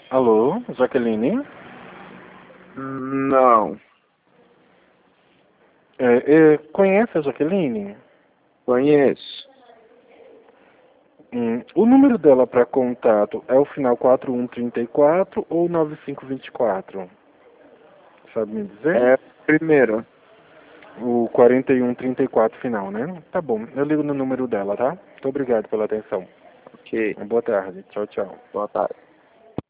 Alô, Jaqueline? Não, Conhece a Jaqueline? conheço. O número dela para contato é o final 4134 ou 9524? Sabe me dizer? É a primeira. O 4134 final, né? Tá bom, eu ligo no número dela, tá? Muito obrigado pela atenção. Ok, Boa tarde. Tchau, tchau. boa tarde.